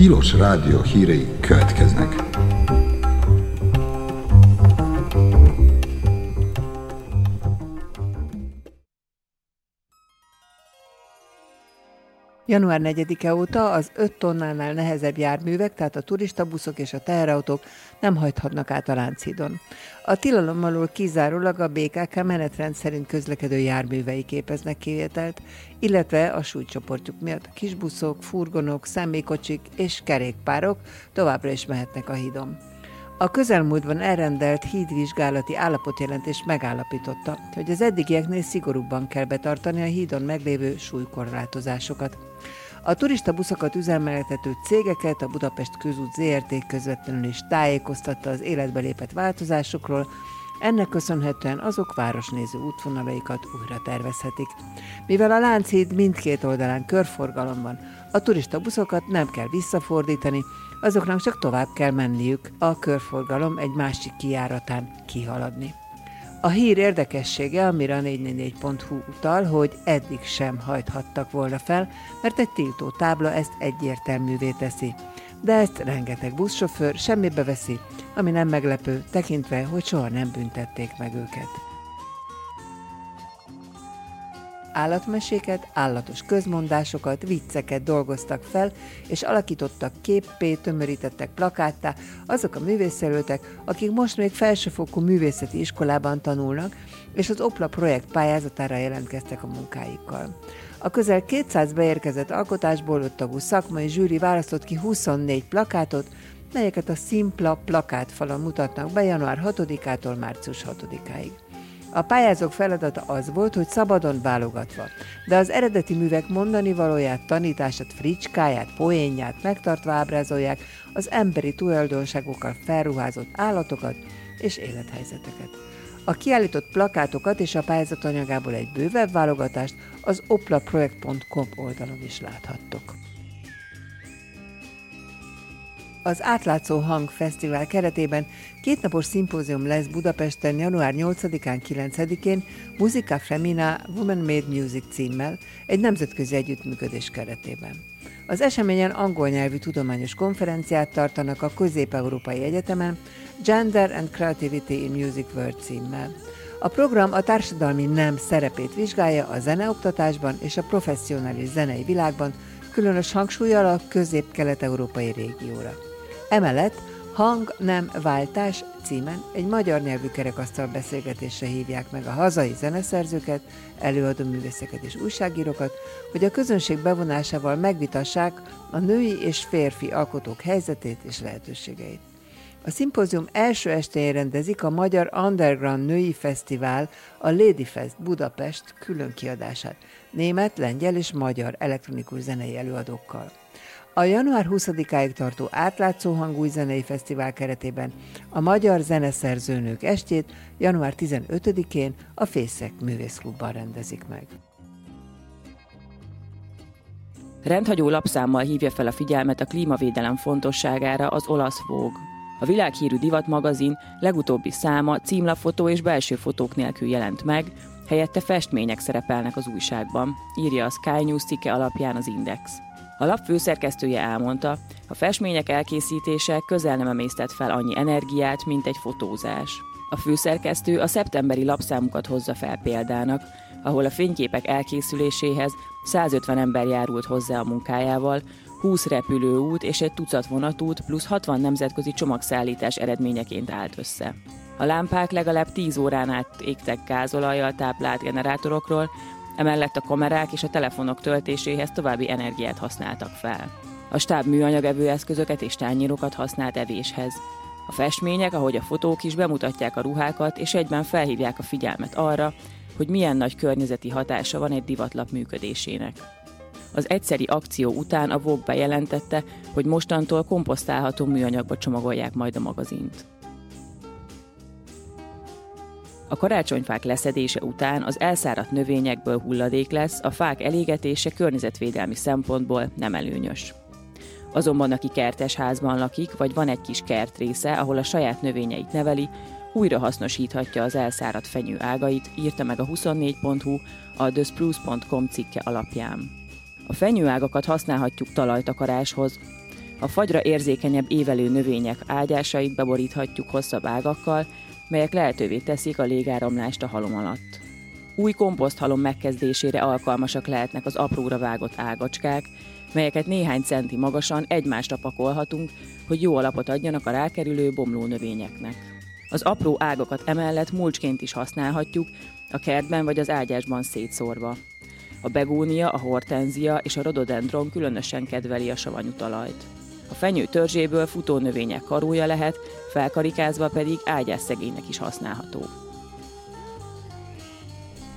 Tilos Rádió hírei következnek. Január 4-e óta az 5 tonnánál nehezebb járművek, tehát a turistabuszok és a teherautók nem hajthatnak át a Lánchídon. A tilalom alól kizárólag a BKK menetrend szerint közlekedő járművei képeznek kivételt, illetve a súlycsoportjuk miatt a kisbuszok, furgonok, személykocsik és kerékpárok továbbra is mehetnek a hídon. A közelmúltban elrendelt hídvizsgálati állapotjelentés megállapította, hogy az eddigieknél szigorúbban kell betartani a hídon meglévő súlykorlátozásokat. A turistabuszokat üzemeltető cégeket a Budapest Közút ZRT közvetlenül is tájékoztatta az életbe lépett változásokról, ennek köszönhetően azok városnéző útvonalaikat újra tervezhetik. Mivel a Lánchíd mindkét oldalán körforgalom van, a turistabuszokat nem kell visszafordítani, azoknak csak tovább kell menniük, a körforgalom egy másik kijáratán kihaladni. A hír érdekessége, amire a 444.hu utal, hogy eddig sem hajthattak volna fel, mert egy tiltó tábla ezt egyértelművé teszi. De ezt rengeteg buszsofőr semmibe veszi, ami nem meglepő, tekintve, hogy soha nem büntették meg őket. Állatmeséket, állatos közmondásokat, vicceket dolgoztak fel, és alakítottak képpé, tömörítettek plakáttá azok a művészjelöltek, akik most még felsőfokú művészeti iskolában tanulnak, és az OPLA projekt pályázatára jelentkeztek a munkáikkal. A közel 200 beérkezett alkotásból 5 tagú szakmai zsűri választott ki 24 plakátot, melyeket a Szimpla plakátfalon mutatnak be január 6-ától március 6-áig. A pályázók feladata az volt, hogy szabadon válogatva, de az eredeti művek mondani valóját, tanítását, fricskáját, poénját megtartva ábrázolják az emberi tulajdonságokkal felruházott állatokat és élethelyzeteket. A kiállított plakátokat és a pályázat anyagából egy bővebb válogatást az oplaprojekt.com oldalon is láthattok. Az Átlátszó Hang Fesztivál keretében 2 napos szimpózium lesz Budapesten január 8-án, 9-én Musica Femina Women Made Music címmel egy nemzetközi együttműködés keretében. Az eseményen angol nyelvű tudományos konferenciát tartanak a Közép-Európai Egyetemen Gender and Creativity in Music World címmel. A program a társadalmi nem szerepét vizsgálja a zeneoktatásban és a professzionális zenei világban, különös hangsúllyal a közép-kelet-európai régióra. Emellett Hang nem váltás címen egy magyar nyelvű kerekasztal beszélgetésre hívják meg a hazai zeneszerzőket, előadó művészeket és újságírókat, hogy a közönség bevonásával megvitassák a női és férfi alkotók helyzetét és lehetőségeit. A szimpózium első estén rendezik a Magyar Underground Női Fesztivál, a Ladyfest Budapest külön kiadását, német, lengyel és magyar elektronikus zenei előadókkal. A január 20-áig tartó Átlátszó Hang új zenei fesztivál keretében a Magyar Zeneszerzőnők estjét január 15-én a Fészek Művészklubban rendezik meg. Rendhagyó lapszámmal hívja fel a figyelmet a klímavédelem fontosságára az olasz Vogue. A világhírű divatmagazin legutóbbi száma címlapfotó és belső fotók nélkül jelent meg, helyette festmények szerepelnek az újságban, írja a Sky News cikke alapján az Index. A lap főszerkesztője elmondta, a festmények elkészítése közel nem emésztett fel annyi energiát, mint egy fotózás. A főszerkesztő a szeptemberi lapszámukat hozza fel példának, ahol a fényképek elkészüléséhez 150 ember járult hozzá a munkájával, 20 repülőút és egy tucat vonatút plusz 60 nemzetközi csomagszállítás eredményeként állt össze. A lámpák legalább 10 órán át égtek gázolajjal táplált generátorokról, emellett a kamerák és a telefonok töltéséhez további energiát használtak fel. A stáb műanyagevő eszközöket és tányérokat használt evéshez. A festmények, ahogy a fotók is bemutatják a ruhákat, és egyben felhívják a figyelmet arra, hogy milyen nagy környezeti hatása van egy divatlap működésének. Az egyszeri akció után a Vogue bejelentette, hogy mostantól komposztálható műanyagba csomagolják majd a magazint. A karácsonyfák leszedése után az elszáradt növényekből hulladék lesz, a fák elégetése környezetvédelmi szempontból nem előnyös. Azonban aki kertesházban lakik, vagy van egy kis kertrésze, ahol a saját növényeit neveli, újra hasznosíthatja az elszáradt fenyő ágait, írta meg a 24.hu a thespruce.com cikke alapján. A fenyőágakat használhatjuk talajtakaráshoz. A fagyra érzékenyebb évelő növények ágyásait beboríthatjuk hosszabb ágakkal, melyek lehetővé teszik a légáramlást a halom alatt. Új komposzthalom megkezdésére alkalmasak lehetnek az apróra vágott ágacskák, melyeket néhány centi magasan egymásra pakolhatunk, hogy jó alapot adjanak a rákerülő bomló növényeknek. Az apró ágakat emellett mulcsként is használhatjuk, a kertben vagy az ágyásban szétszórva. A begónia, a hortenzia és a rhododendron különösen kedveli a savanyú talajt. A fenyő törzséből futó növények karója lehet, felkarikázva pedig ágyásszegélynek is használható.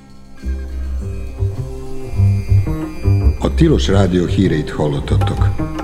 A Tilos Rádió híreit hallottatok.